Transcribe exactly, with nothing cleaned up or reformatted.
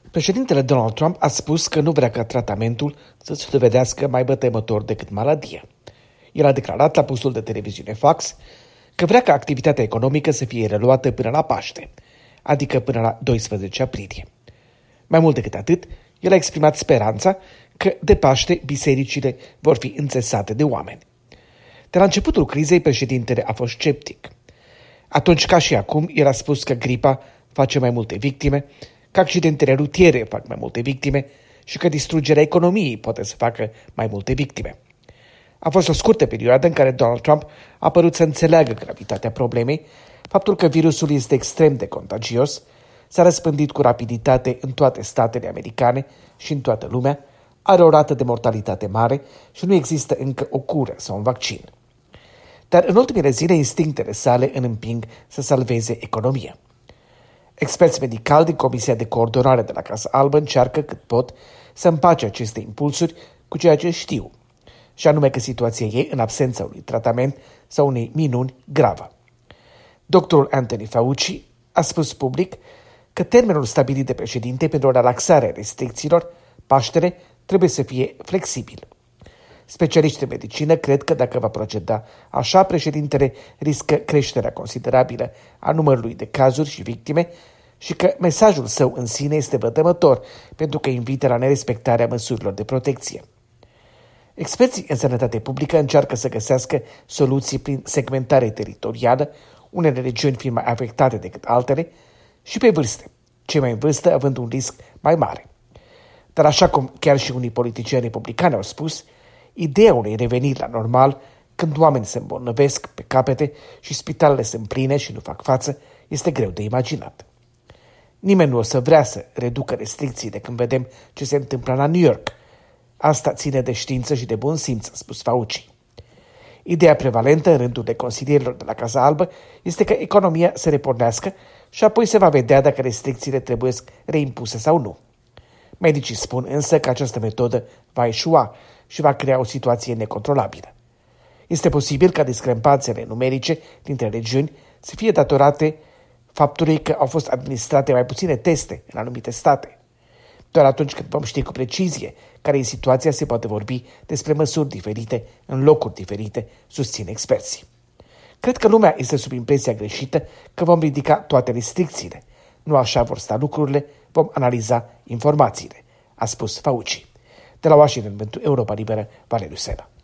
Președintele Donald Trump a spus că nu vrea ca tratamentul să se dovedească mai vătămător decât maladie. El a declarat la postul de televiziune Fox că vrea ca activitatea economică să fie reluată până la Paște, adică până la doisprezece aprilie. Mai mult decât atât, el a exprimat speranța că de Paște bisericile vor fi înțesate de oameni. De la începutul crizei, președintele a fost sceptic. Atunci, ca și acum, el a spus că gripa face mai multe victime, că accidentele rutiere fac mai multe victime și că distrugerea economiei poate să facă mai multe victime. A fost o scurtă perioadă în care Donald Trump a părut să înțeleagă gravitatea problemei, faptul că virusul este extrem de contagios, s-a răspândit cu rapiditate în toate statele americane și în toată lumea, are o rată de mortalitate mare și nu există încă o cură sau un vaccin. Dar în ultimele zile, instinctele sale îl împing să salveze economia. Experți medicali din Comisia de Coordonare de la Casa Albă încearcă cât pot să împace aceste impulsuri cu ceea ce știu, și anume că situația e în absența unui tratament sau unei minuni gravă. Doctorul Anthony Fauci a spus public că termenul stabilit de președinte pentru relaxarea restricțiilor, Paștele, trebuie să fie flexibil. Specialiștii de medicină cred că dacă va proceda așa, președintele riscă creșterea considerabilă a numărului de cazuri și victime și că mesajul său în sine este vădămător pentru că invită la nerespectarea măsurilor de protecție. Experții în sănătate publică încearcă să găsească soluții prin segmentare teritorială, unele regiuni fiind mai afectate decât altele, și pe vârste, cei mai în vârstă având un risc mai mare. Dar așa cum chiar și unii politicieni republicani au spus, ideea unei reveniri la normal, când oamenii se îmbolnăvesc pe capete și spitalele sunt pline și nu fac față, este greu de imaginat. Nimeni nu o să vrea să reducă restricțiile când vedem ce se întâmplă la New York. Asta ține de știință și de bun simț, a spus Fauci. Ideea prevalentă în rândul de consilierilor de la Casa Albă este că economia se repornească și apoi se va vedea dacă restricțiile trebuie reimpuse sau nu. Medicii spun însă că această metodă va eșua și va crea o situație necontrolabilă. Este posibil ca discrepanțele numerice dintre regiuni să fie datorate faptului că au fost administrate mai puține teste în anumite state. Doar atunci când vom ști cu precizie care e situația, se poate vorbi despre măsuri diferite în locuri diferite, susțin experții. Cred că lumea este sub impresia greșită că vom ridica toate restricțiile. Nu așa vor sta lucrurile, vom analiza informațiile, a spus Fauci. De la Washington pentru Europa Liberă, Valeriu Sena.